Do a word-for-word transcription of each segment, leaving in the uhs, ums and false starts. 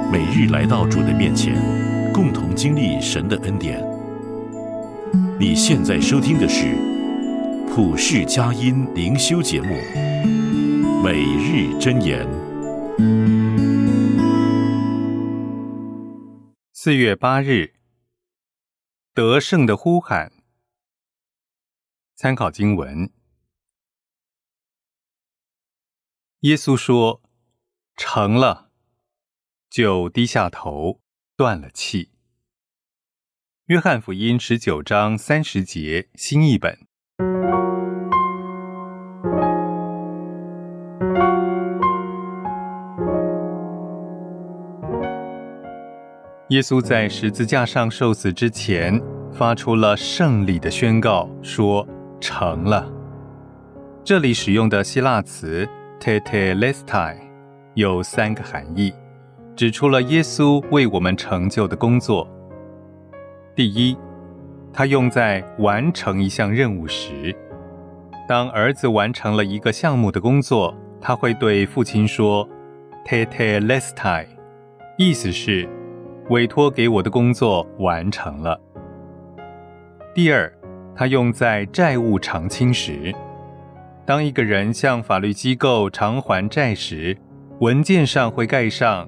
每日来到主的面前，共同经历神的恩典。你现在收听的是普世佳音灵修节目《每日箴言》。 四月八日，得胜的呼喊。参考经文：耶稣说，成了，就低下头，断了气。约翰福音十九章三十节，新译本。耶稣在十字架上受死之前，发出了胜利的宣告，说成了。这里使用的希腊词 tetelestai 有三个含义，指出了耶稣为我们成就的工作。第一，它用在完成一项任务时。当儿子完成了一个项目的工作，他会对父亲说 tetelestai， 意思是委托给我的工作完成了。第二，它用在债务偿清时。当一个人向法律机构偿还债时，文件上会盖上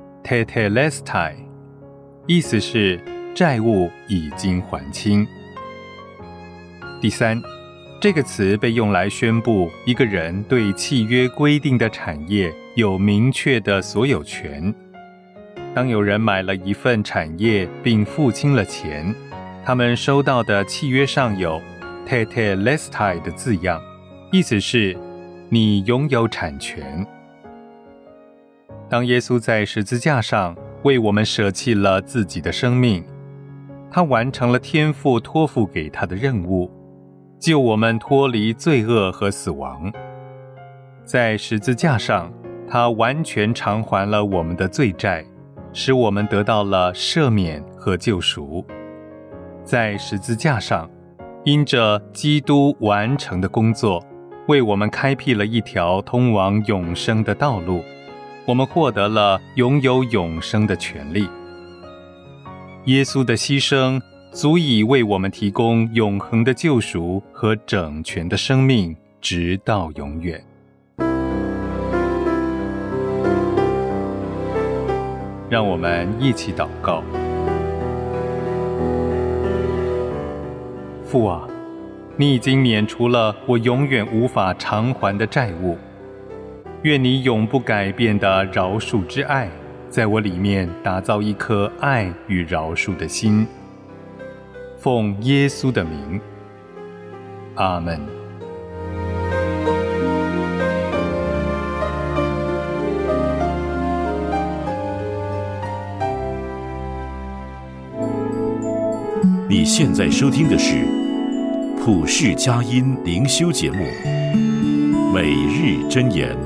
tetelestai， 意思是债务已经还清。第三，这个词被用来宣布一个人对契约规定的产业有明确的所有权。当有人买了一份产业并付清了钱，他们收到的契约上有 tetelestai 的字样，意思是你拥有产权。当耶稣在十字架上为我们舍弃了自己的生命，他完成了天父托付给他的任务，救我们脱离罪恶和死亡。在十字架上，他完全偿还了我们的罪债，使我们得到了赦免和救赎。在十字架上，因着基督完成的工作，为我们开辟了一条通往永生的道路，我们获得了拥有永生的权利。耶稣的牺牲足以为我们提供永恒的救赎和整全的生命，直到永远。让我们一起祷告。父啊，你已经免除了我永远无法偿还的债务，愿你永不改变的饶恕之爱，在我里面打造一颗爱与饶恕的心。奉耶稣的名，阿们。 你现在收听的是普世佳音灵修节目《每日箴言》。